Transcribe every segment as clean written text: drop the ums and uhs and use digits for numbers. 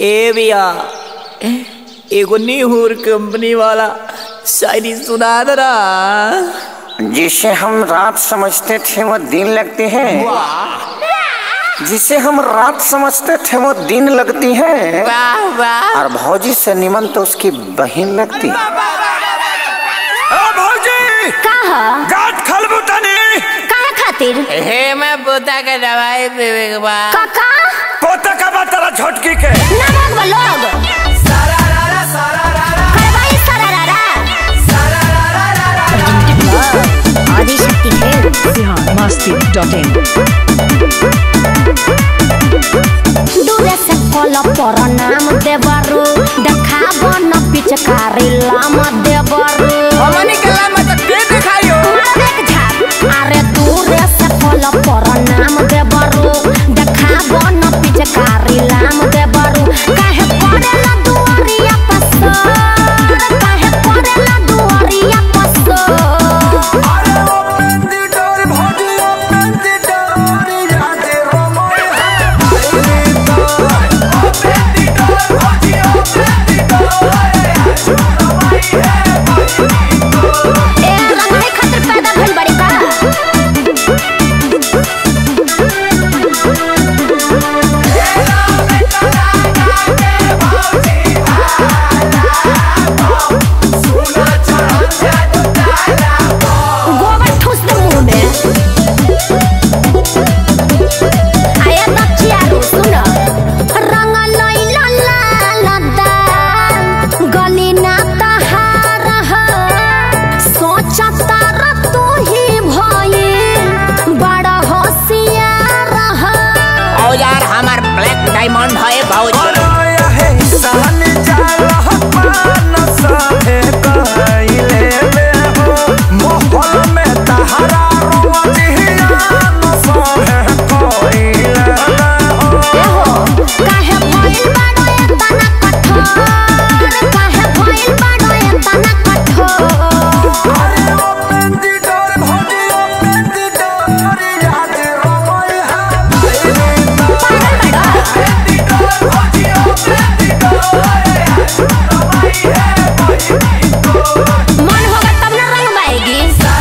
ए भैया एगो नीहूर कंपनी वाला शायरी सुना दे रहा। जिसे हम रात समझते थे वो दिन लगती है, जिसे हम रात समझते थे वो दिन लगती है, और भौजी से निमन तो उसकी बहन लगती है। भौजी गांठ खलबुतनी काहे खातिर? हे मैं पोता के दवाई पीवे के बाद काका पोता का बात तेरा झटकी के ना भाग लोग करवाई सरारा आदि शक्ति खेल biharmasti.in दूरे से कॉल पर नाम देवरु देखाब न पिचकारी लाम देवरु हमनी के लाम त के दिखायो देख झाप अरे दूरे से कॉल पर नाम देवरु देखाब न पिचकारी लाम देवरु काहे पड़ेला दुआरिया पसर काहे पड़ेला दुआरिया पसर अरे ओ पेंदी डोर भौजी ओ पेंदी डोर यादे रोमोय हाय तो ओ पेंदी डोर भौजी ओ पेंदी डोर रोमोय है भाई ए रंगने खातिर पैदा भइल बड़ी का गोबर ठूस दे मुंह में आया दचियारू सुन रंग लइला लालदा गली ना तहार ह सोचता र तू ही भई बड़ा होशियार ह ओ यार हमार ब्लैक डायमंड है भौजी अरे है सहन जाला पान साथे कइले में हो मोहल में तहरा रोजिया न सहे कइले में हो काहे भइल बाड़ो एतना कठोर काहे भइल बाड़ो एतना कठोर अरे ओ पेंदी डोर भौजी ओ पेंदी डोर याद रोमोय हाय तो पेंदी डोर भौजी ओ पेंदी डोर रोमोय है भाई मन होगा तब ना रंग बाएगी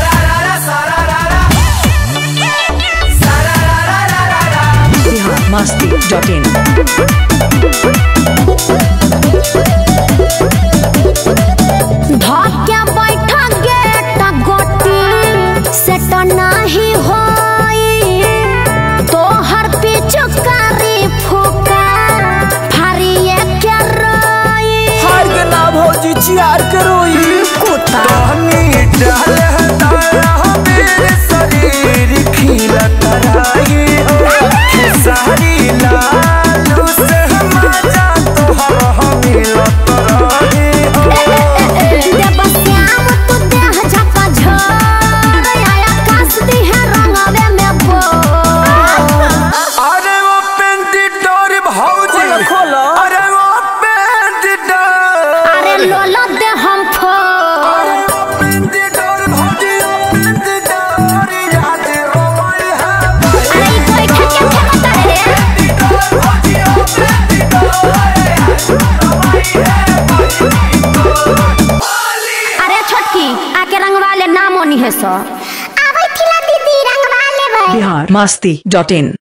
biharmasti.in धक्के बैठा गेट गोटी सेट नाही होई तोहर पिचकारी फुका फारिए के रोई हार के ना भौजी चियार करोई कुत्ता पानी डाले दाया मेरे शरीर खिलत रही हो खेसारी लालू से मजा तोहर मिलत रही हो देवश्याम तू देह झका झर आया कास दी है रंगवे में बो अरे वो पेंदी डोर भौजी खोलो अरे वो पेंदी डोर अरे लोलो दे हम फो अरे वो पेंदी डोर भौजी वो पेंदी डोर याद रोमोय है अरे ई कोई ठके ठके करे रे पेंदी डोर भौजी वो पेंदी डोर रोमोय है अरे छोटकी आके रंगवा ले नाम ओनी है सो आबै थिला दीदी रंगवा लेबै biharmasti.in